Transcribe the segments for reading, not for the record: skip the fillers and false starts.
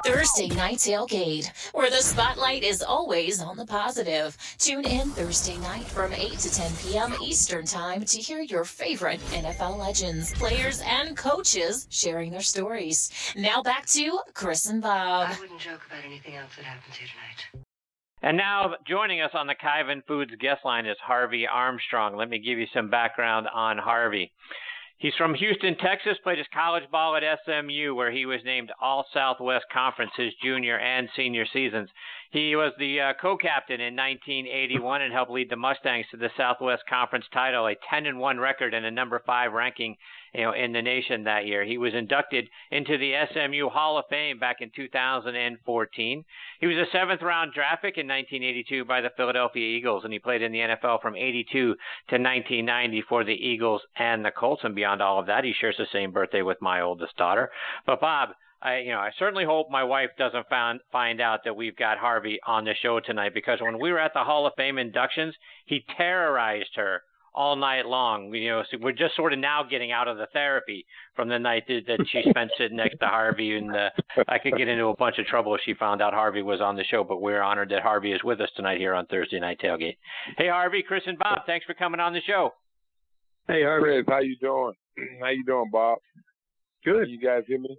Thursday Night Tailgate, where the spotlight is always on the positive. Tune in Thursday night from 8 to 10 p.m. Eastern Time to hear your favorite NFL legends, players, and coaches sharing their stories. Now back to Chris and Bob. I wouldn't joke about anything else that happens here tonight. And now joining us on the Kyvan Foods guest line is Harvey Armstrong. Let me give you some background on Harvey. He's from Houston, Texas, played his college ball at SMU, where he was named All-Southwest Conference his junior and senior seasons. He was the co-captain in 1981 and helped lead the Mustangs to the Southwest Conference title, a 10-1 record and a number 5 ranking, in the nation that year. He was inducted into the SMU Hall of Fame back in 2014. He was a 7th-round draft pick in 1982 by the Philadelphia Eagles, and he played in the NFL from 82 to 1990 for the Eagles and the Colts. And beyond all of that, he shares the same birthday with my oldest daughter. But Bob, I certainly hope my wife doesn't find out that we've got Harvey on the show tonight, because when we were at the Hall of Fame inductions, he terrorized her all night long. So we're just sort of now getting out of the therapy from the night that she spent sitting next to Harvey, and I could get into a bunch of trouble if she found out Harvey was on the show, but we're honored that Harvey is with us tonight here on Thursday Night Tailgate. Hey, Harvey, Chris, and Bob, thanks for coming on the show. Hey, Harvey, how you doing? How you doing, Bob? Good. You guys hear me?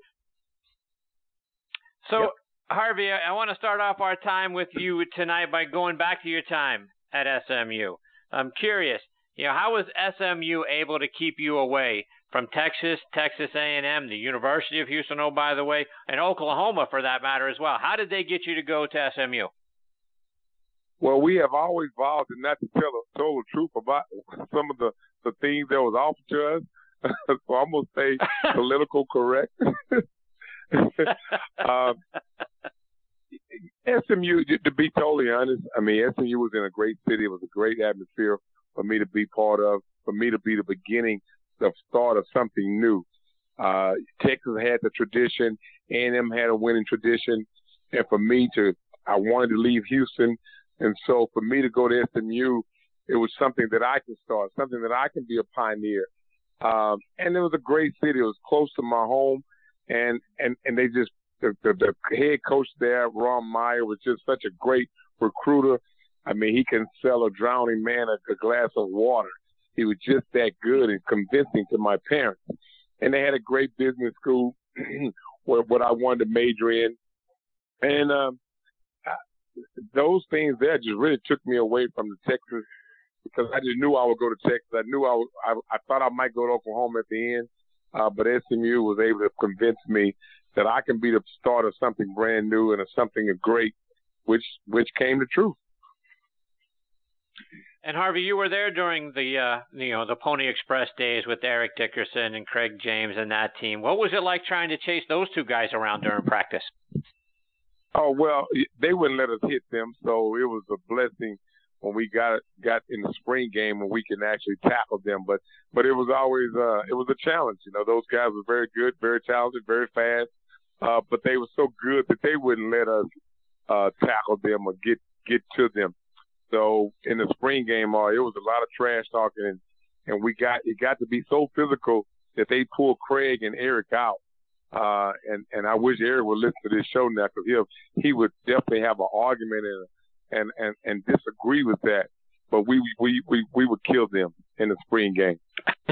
So, Yep. Harvey, I want to start off our time with you tonight by going back to your time at SMU. I'm curious, how was SMU able to keep you away from Texas, Texas A&M, the University of Houston, oh, by the way, and Oklahoma for that matter as well? How did they get you to go to SMU? Well, we have always vowed not to tell the truth about some of the things that was offered to us. So I'm going to say political correct. SMU, to be totally honest, SMU was in a great city. It was a great atmosphere for me to be part of, for me to be the beginning, the start of something new. Texas had the tradition, A&M had a winning tradition, and for me I wanted to leave Houston, and so for me to go to SMU, it was something that I can start, something that I can be a pioneer. And it was a great city. It was close to my home. And they just, the head coach there, Ron Meyer, was just such a great recruiter. He can sell a drowning man a glass of water. He was just that good and convincing to my parents. And they had a great business school what I wanted to major in. And those things there just really took me away from the Texas, because I just knew I would go to Texas. I knew I thought I might go to Oklahoma at the end. But SMU was able to convince me that I can be the start of something brand new and of something great, which came to truth. And Harvey, you were there during the Pony Express days with Eric Dickerson and Craig James and that team. What was it like trying to chase those two guys around during practice? Oh, well, they wouldn't let us hit them, so it was a blessing when we got in the spring game when we can actually tackle them. But it was always it was a challenge. Those guys were very good, very talented, very fast. But they were so good that they wouldn't let us tackle them or get to them. So in the spring game, it was a lot of trash talking, and it got to be so physical that they pulled Craig and Eric out. And I wish Eric would listen to this show now, because he would definitely have an argument and disagree with that, but we would kill them in the spring game.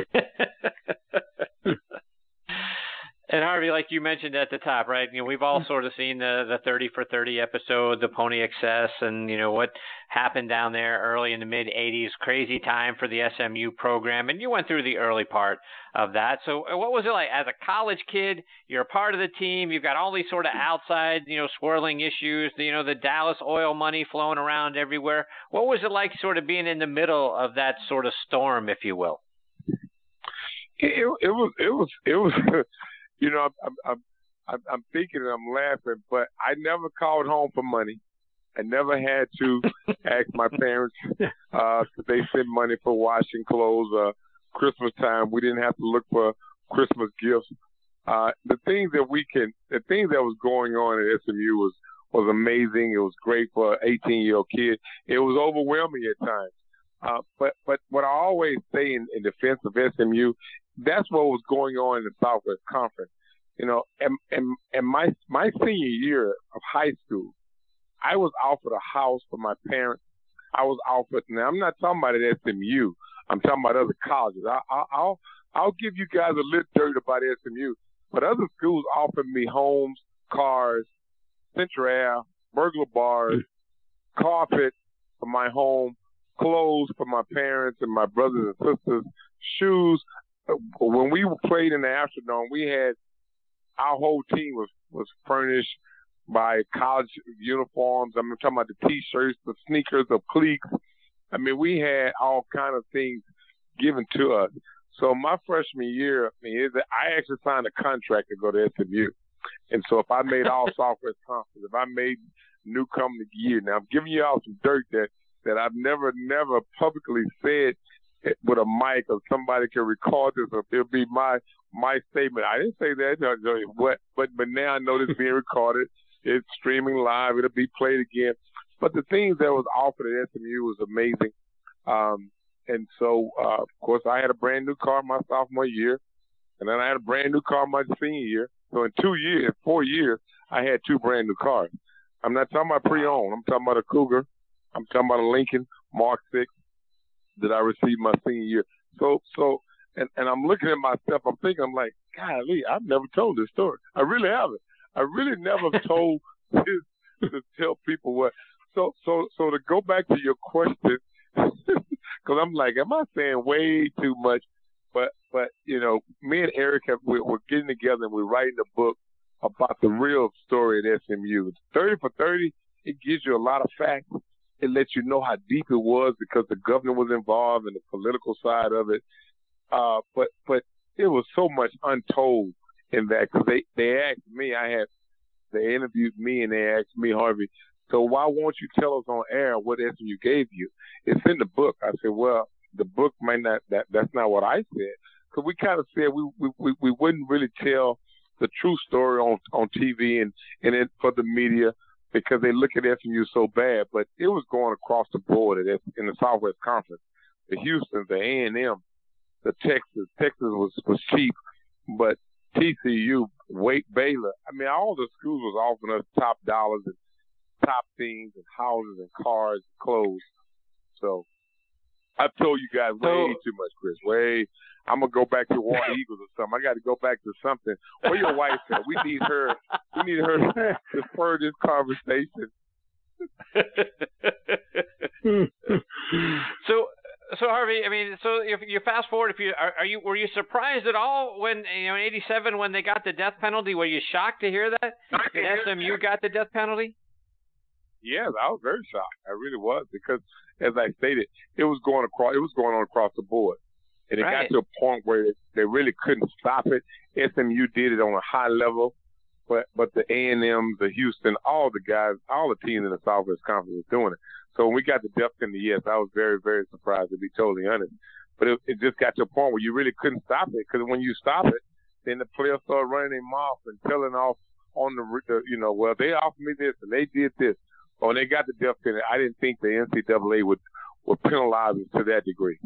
And Harvey, like you mentioned at the top, right? We've all sort of seen the 30 for 30 episode, the Pony Excess, and what happened down there early in the mid '80s. Crazy time for the SMU program, and you went through the early part of that. So, what was it like as a college kid? You're a part of the team. You've got all these sort of outside, swirling issues. The Dallas oil money flowing around everywhere. What was it like, sort of being in the middle of that sort of storm, if you will? It was. I'm thinking and I'm laughing, but I never called home for money. I never had to ask my parents could they send money for washing clothes. Christmas time, we didn't have to look for Christmas gifts. The things that was going on at SMU was amazing. It was great for an 18-year-old kid. It was overwhelming at times. But what I always say in defense of SMU, that's what was going on in the Southwest Conference. in my senior year of high school, I was offered a house for my parents. I was offered. Now I'm not talking about it at SMU. I'm talking about other colleges. I'll give you guys a little dirt about SMU, but other schools offered me homes, cars, Central Air, burglar bars, carpet for my home, clothes for my parents and my brothers and sisters, shoes. When we played in the Astrodome, we had our whole team was furnished by college uniforms. I'm talking about the T-shirts, the sneakers, the cleats. I mean, we had all kind of things given to us. So my freshman year, I actually signed a contract to go to SMU. And so if I made all Southwest Conference, if I made newcomer of the year, now I'm giving you all some dirt that I've never publicly said with a mic, or somebody can record this, or it'll be my statement. I didn't say that, but now I know this being recorded. It's streaming live. It'll be played again. But the things that was offered at SMU was amazing. And so, of course, I had a brand new car my sophomore year, and then I had a brand new car my senior year. So in 4 years, I had two brand new cars. I'm not talking about pre-owned. I'm talking about a Cougar. I'm talking about a Lincoln Mark 6 that I received my senior year. And I'm looking at myself. I'm like, golly, I've never told this story. I really haven't. I really never told this to tell people what. So to go back to your question, because I'm like, am I saying way too much? But me and Eric we're getting together and we're writing a book about the real story at SMU. 30 for 30, it gives you a lot of facts. It lets you know how deep it was because the governor was involved in the political side of it. But it was so much untold in that, because they asked me, they interviewed me and they asked me, Harvey, so why won't you tell us on air what SMU gave you? It's in the book. I said, well, the book might not, that's not what I said. Because we kind of said we wouldn't really tell the true story on TV and it for the media, because they look at SMU so bad. But it was going across the board in the Southwest Conference. The Houston, the A&M, the Texas. Texas was cheap, but TCU, Baylor. I mean, all the schools was offering us top dollars and top things and houses and cars and clothes. So I've told you guys way too much, Chris. I'm going to go back to War Eagles or something. I got to go back to something. Where your wife at? We need her to spur this conversation. So Harvey, I mean, so if you fast forward, were you surprised at all when in '87 when they got the death penalty? Were you shocked to hear that SMU got the death penalty? Yes, I was very shocked. I really was, because, as I stated, it was going on across the board, and it got to a point where they really couldn't stop it. SMU did it on a high level, but the A&M, the Houston, all the guys, all the teams in the Southwest Conference was doing it. So when we got the death penalty, yes, I was very, very surprised, to be totally honest. But it just got to a point where you really couldn't stop it, because when you stop it, then the players started running their mouth and telling off on well, they offered me this and they did this. When they got the death penalty, I didn't think the NCAA would penalize us to that degree.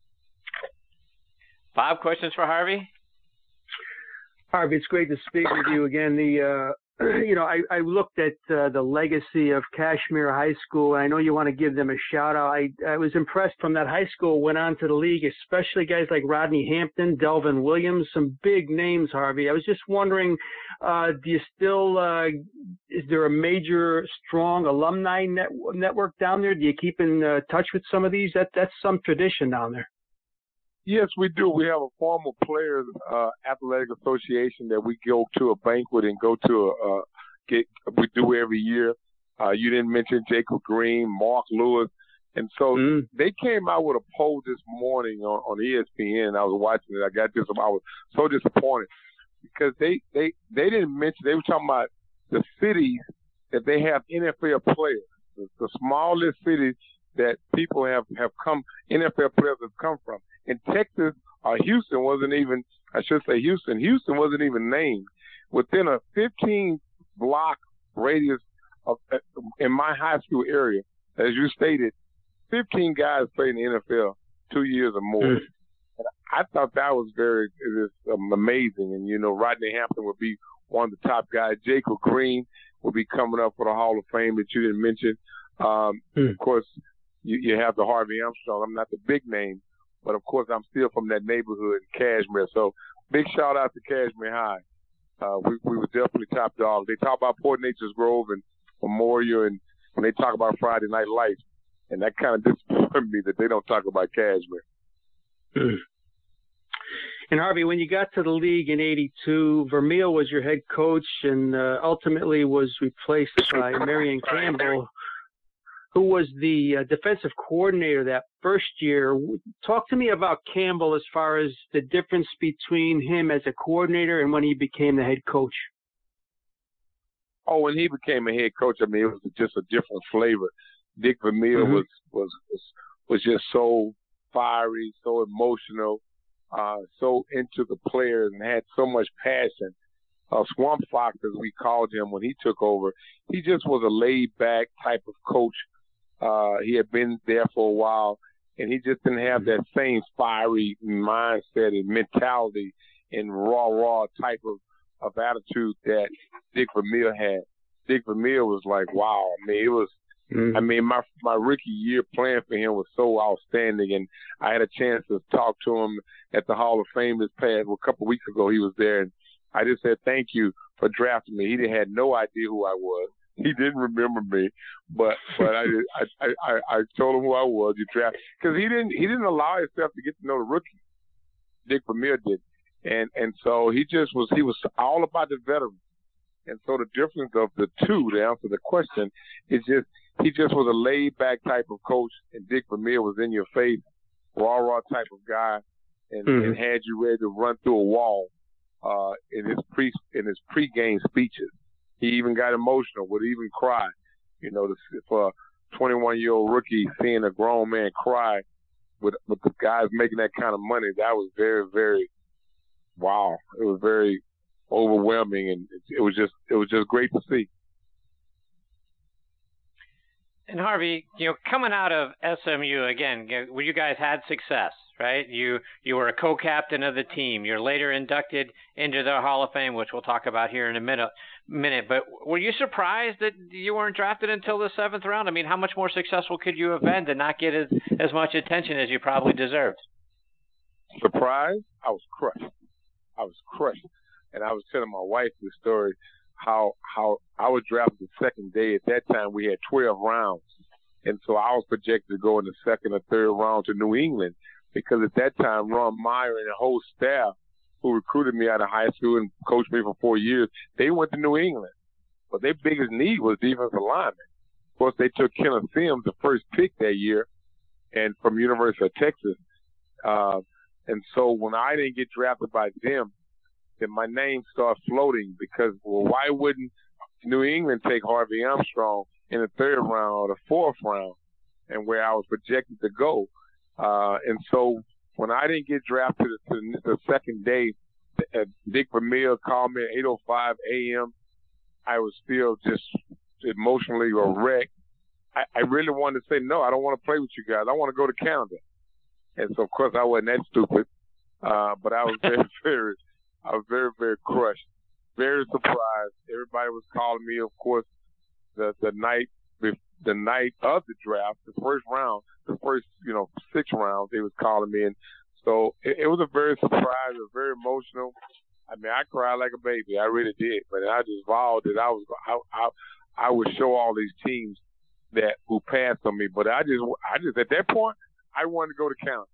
5 questions for Harvey. Harvey, it's great to speak with you again. I looked at the legacy of Kashmir High School, and I know you want to give them a shout out. I was impressed from that high school, went on to the league, especially guys like Rodney Hampton, Delvin Williams, some big names, Harvey. I was just wondering, do you still, is there a major, strong alumni network down there? Do you keep in touch with some of these? That's some tradition down there. Yes, we do. We have a former players athletic association that we go to a banquet and go to we do every year. You didn't mention Jacob Green, Mark Lewis. And so they came out with a poll this morning on ESPN. I was watching it. I was so disappointed because they didn't mention, they were talking about the cities that they have NFL players, the smallest cities that people have come, NFL players have come from. In Texas, Houston wasn't even named. Within a 15-block radius in my high school area, as you stated, 15 guys played in the NFL 2 years or more. And I thought that was amazing. And, Rodney Hampton would be one of the top guys. Jacob Green will be coming up for the Hall of Fame that you didn't mention. Of course, you have the Harvey Armstrong. I'm not the big name, but, of course, I'm still from that neighborhood in Cashmere. So big shout-out to Cashmere High. We were definitely top dogs. They talk about Port Nature's Grove and Memorial, and when they talk about Friday Night Lights, and that kind of disappointed me that they don't talk about Cashmere. And Harvey, when you got to the league in '82, Vermeil was your head coach and ultimately was replaced by Marion Campbell, who was the defensive coordinator that first year. Talk to me about Campbell as far as the difference between him as a coordinator and when he became the head coach. Oh, when he became a head coach, it was just a different flavor. Dick Vermeil was just so fiery, so emotional, so into the players, and had so much passion. Swamp Fox, as we called him when he took over, he just was a laid-back type of coach. He had been there for a while, and he just didn't have that same fiery mindset and mentality and raw type of attitude that Dick Vermeil had. Dick Vermeil was like, wow. My rookie year playing for him was so outstanding, and I had a chance to talk to him at the Hall of Fame a couple of weeks ago. He was there, and I just said, thank you for drafting me. He had no idea who I was. He didn't remember me, but I told him who I was. You draft, because he didn't allow himself to get to know the rookie. Dick Vermeil did, and so he was all about the veterans. And so the difference of the two, to answer the question, is just he just was a laid-back type of coach, and Dick Vermeil was in your face, raw type of guy, and had you ready to run through a wall in his pregame speeches. He even got emotional, would even cry. For a 21-year-old rookie, seeing a grown man cry with the guys making that kind of money, that was very, very wow. It was very overwhelming, and it was just great to see. And Harvey, coming out of SMU again, where you guys had success, right? You were a co-captain of the team. You're later inducted into the Hall of Fame, which we'll talk about here in a minute. But were you surprised that you weren't drafted until the 7th round? I mean, how much more successful could you have been to not get as much attention as you probably deserved? Surprised? I was crushed. And I was telling my wife the story, how I was drafted the second day. At that time, we had 12 rounds. And so I was projected to go in the second or third round to New England, because at that time, Ron Meyer and the whole staff who recruited me out of high school and coached me for 4 years, they went to New England. But their biggest need was defensive linemen. Of course, they took Kenneth Sims, the first pick that year, and from University of Texas. And so when I didn't get drafted by them, then my name started floating, because, well, why wouldn't New England take Harvey Armstrong in the 3rd round or the 4th round, and where I was projected to go? And so when I didn't get drafted to the second day, Dick Vermeil called me at 8:05 a.m. I was still just emotionally a wreck. I really wanted to say, no, I don't want to play with you guys. I want to go to Canada. And so, of course, I wasn't that stupid, but I was very, very crushed, very surprised. Everybody was calling me, of course, the night of the draft, the first round, the first 6 rounds, they was calling me, and so it was a very surprise. It was very emotional. I mean, I cried like a baby. I really did, but I just vowed that I would show all these teams who passed on me. But I just at that point, I wanted to go to Canada.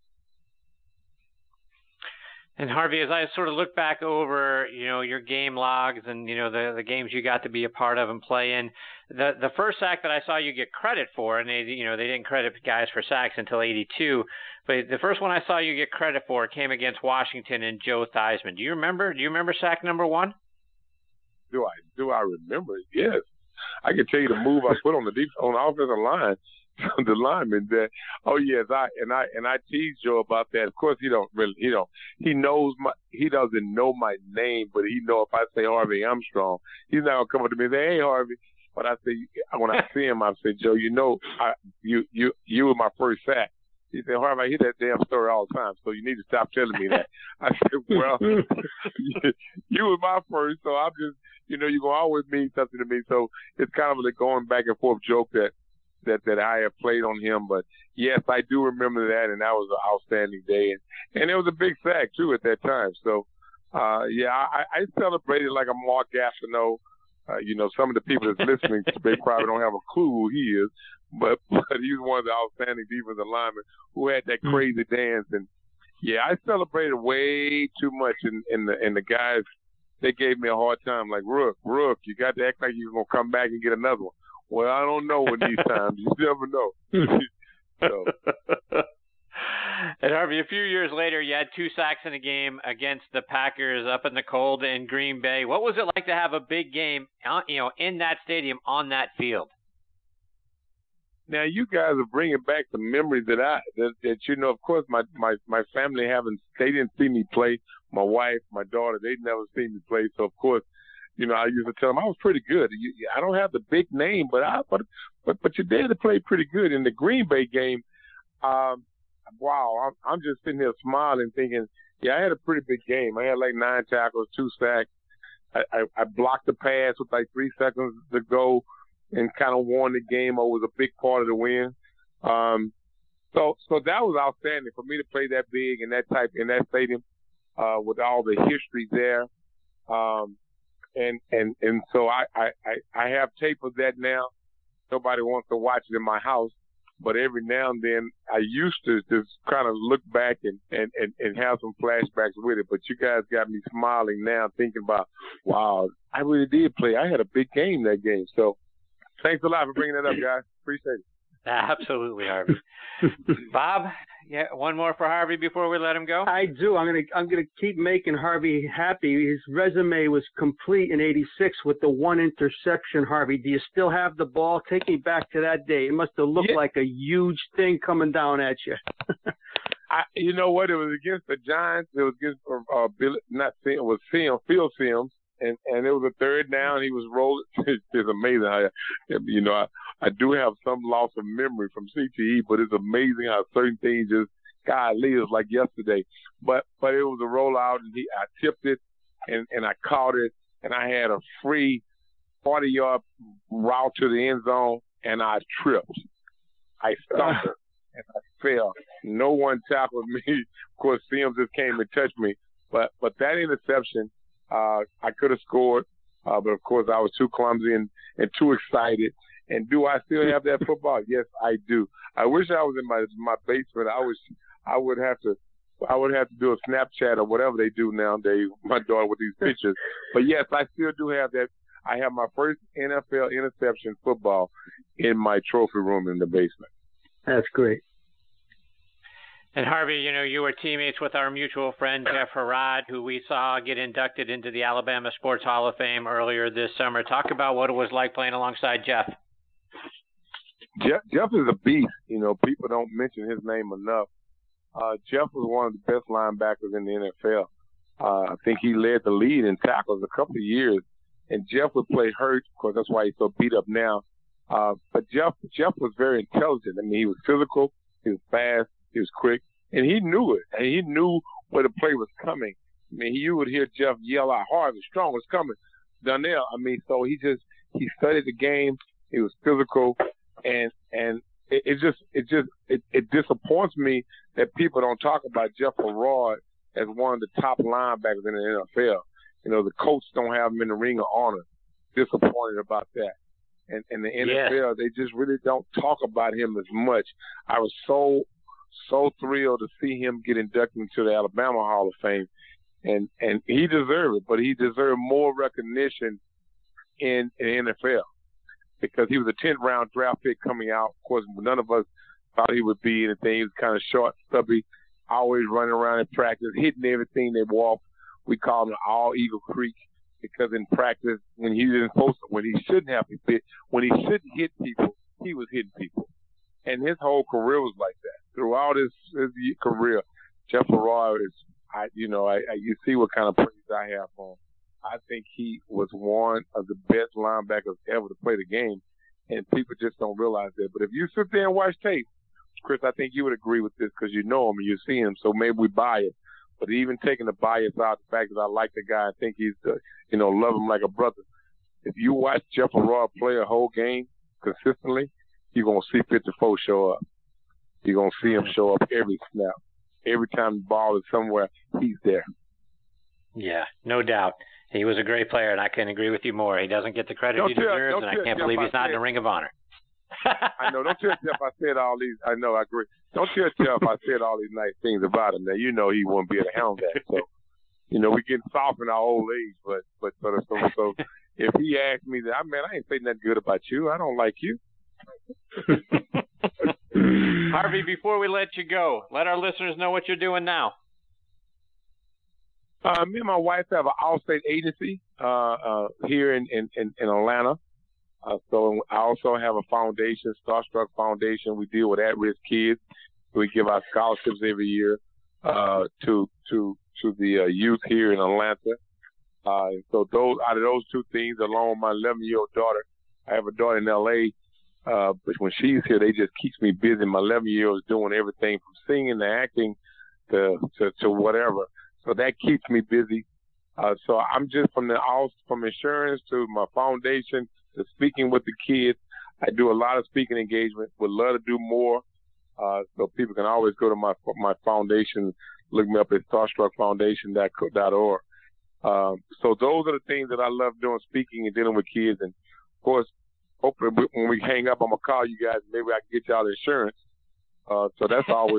And Harvey, as I sort of look back over, your game logs and, the games you got to be a part of and play in, the first sack that I saw you get credit for, and they didn't credit guys for sacks until '82, but the first one I saw you get credit for came against Washington and Joe Theismann. Do you remember sack number 1? Do I remember it? Yes. I can tell you the move I put on the offensive line. The lineman that, oh yes, I teased Joe about that. Of course, he doesn't know my name, but he know if I say Harvey Armstrong, he's not gonna come up to me and say, hey Harvey. But I say, when I see him, I say, Joe, you were my first sack. He said, Harvey, I hear that damn story all the time, so you need to stop telling me that. I said, well, you was my first, so I'm just, you're going to always mean something to me. So it's kind of a going back and forth joke that I have played on him. But, yes, I do remember that, and that was an outstanding day. And it was a big sack, too, at that time. So, I celebrated like a Mark Gastineau. Some of the people that's listening, they probably don't have a clue who he is. But he's one of the outstanding defensive linemen who had that crazy dance. And, I celebrated way too much. And the guys, they gave me a hard time. Like, Rook, you got to act like you're going to come back and get another one. Well, I don't know in these times. You never know. So. And Harvey, a few years later, you had 2 sacks in a game against the Packers up in the cold in Green Bay. What was it like to have a big game, in that stadium on that field? Now, you guys are bringing back the memories that of course, my family they didn't see me play. My wife, my daughter, they'd never seen me play. So, of course, I used to tell them I was pretty good. I don't have the big name, but your dad played pretty good. In the Green Bay game, wow, I'm just sitting here smiling thinking, I had a pretty big game. I had like 9 tackles, 2 sacks. I blocked the pass with like 3 seconds to go and kind of won the game. Or was a big part of the win. So that was outstanding for me to play that big in that stadium with all the history there. And so I have tape of that now. Nobody wants to watch it in my house, but every now and then I used to just kind of look back and have some flashbacks with it. But you guys got me smiling now thinking about, wow, I really did play. I had a big game that game. So thanks a lot for bringing that up, guys. Appreciate it. Absolutely, Harvey. Bob, one more for Harvey before we let him go? I do. I'm gonna keep making Harvey happy. His resume was complete in '86 with the 1 interception. Harvey, do you still have the ball? Take me back to that day. It must have looked like a huge thing coming down at you. You know what? It was against the Giants. It was against Phil Simms. And it was a 3rd down. He was rolling. It's amazing how, I do have some loss of memory from CTE, but it's amazing how certain things just, golly, it was like yesterday. But it was a rollout, and I tipped it, and I caught it, and I had a free 40-yard route to the end zone, and I tripped. I stumbled, and I fell. No one tackled me. Of course, Sims just came and touched me. But that interception, I could have scored, but of course I was too clumsy and too excited. And do I still have that football? Yes, I do. I wish I was in my basement. I would have to do a Snapchat or whatever they do nowadays, my daughter, with these pictures. But yes, I still do have that. I have my first NFL interception football in my trophy room in the basement. That's great. And Harvey, you were teammates with our mutual friend, Jeff Herrod, who we saw get inducted into the Alabama Sports Hall of Fame earlier this summer. Talk about what it was like playing alongside Jeff. Jeff is a beast. People don't mention his name enough. Jeff was one of the best linebackers in the NFL. I think he led the lead in tackles a couple of years. And Jeff would play hurt, of course, that's why he's so beat up now. But Jeff was very intelligent. I mean, he was physical, he was fast, he was quick, and he knew it. And he knew where the play was coming. I mean, you would hear Jeff yell out, "Harvey, strong, it's coming." Donnell, so he studied the game. He was physical, and it disappoints me that people don't talk about Jeff Herrod as one of the top linebackers in the NFL. The coach don't have him in the Ring of Honor. Disappointed about that. And the NFL, they just really don't talk about him as much. I was so thrilled to see him get inducted into the Alabama Hall of Fame. And he deserved it, but he deserved more recognition in the NFL because he was a 10th round draft pick coming out. Of course, none of us thought he would be anything. He was kind of short, stubby, always running around in practice, hitting everything they walked. We called him All Eagle Creek because in practice, when he shouldn't have to hit, when he shouldn't hit people, he was hitting people. And his whole career was like that. Throughout his career, Jeff Herrod is, you see what kind of praise I have for him. I think he was one of the best linebackers ever to play the game, and people just don't realize that. But if you sit there and watch tape, Chris, I think you would agree with this because you know him and you see him, so maybe we bias. But even taking the bias out, the fact that I like the guy, I think he's, love him like a brother. If you watch Jeff Leroy play a whole game consistently, you're going to see 54 show up. You're going to see him show up every snap. Every time the ball is somewhere, he's there. Yeah, no doubt. He was a great player, and I couldn't agree with you more. He doesn't get the credit he deserves, and I can't believe he's not in the Ring of Honor. I know. Don't tell Jeff I said all these. I know. I agree. Don't tell Jeff I said all these nice things about him. Now you know he won't be able to handle that. So, we getting soft in our old age. But so if he asked me that, I ain't saying nothing good about you. I don't like you. Harvey, before we let you go, let our listeners know what you're doing now. Me and my wife have an Allstate agency here in Atlanta. So I also have a foundation, Starstruck Foundation. We deal with at-risk kids. We give out scholarships every year to the youth here in Atlanta. And so out of those two things, along with my 11-year-old daughter, I have a daughter in L.A., but when she's here, they just keeps me busy. My 11-year-old is doing everything from singing to acting to whatever. So that keeps me busy. So I'm just from insurance to my foundation to speaking with the kids. I do a lot of speaking engagement. Would love to do more. So people can always go to my foundation, look me up at starstruckfoundation.org. So those are the things that I love doing, speaking and dealing with kids. And of course, hopefully when we hang up, I'm gonna call you guys. Maybe I can get y'all insurance. So that's always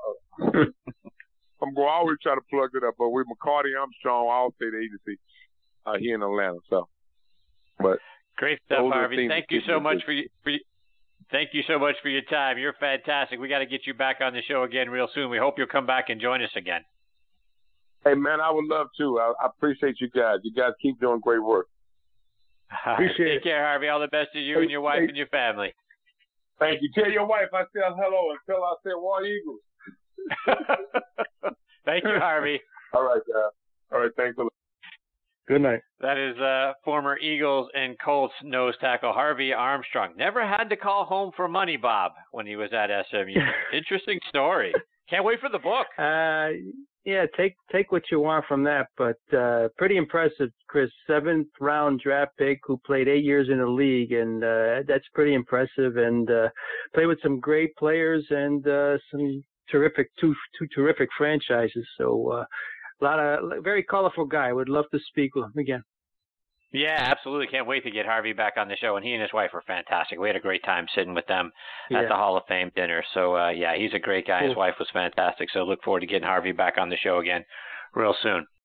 I'm going to always try to plug it up. But we're McCarty Armstrong Allstate Agency here in Atlanta. So, but great stuff, Harvey. Thank you so much thank you so much for your time. You're fantastic. We got to get you back on the show again real soon. We hope you'll come back and join us again. Hey man, I would love to. I appreciate you guys. You guys keep doing great work. Appreciate it. Take care, Harvey. All the best to you and your wife and your family. Thank you. Tell your wife I said hello and tell her I said War Eagles. Thank you, Harvey. All right, guys. All right, thanks a lot. Good night. That is former Eagles and Colts nose tackle Harvey Armstrong. Never had to call home for money, Bob, when he was at SMU. Interesting story. Can't wait for the book. Yeah, take what you want from that, but pretty impressive, Chris. 7th round draft pick who played 8 years in the league, and that's pretty impressive. And played with some great players and some two terrific franchises. So very colorful guy. Would love to speak with him again. Yeah, absolutely. Can't wait to get Harvey back on the show. And he and his wife were fantastic. We had a great time sitting with them at the Hall of Fame dinner. So, yeah, he's a great guy. Cool. His wife was fantastic. So look forward to getting Harvey back on the show again real soon.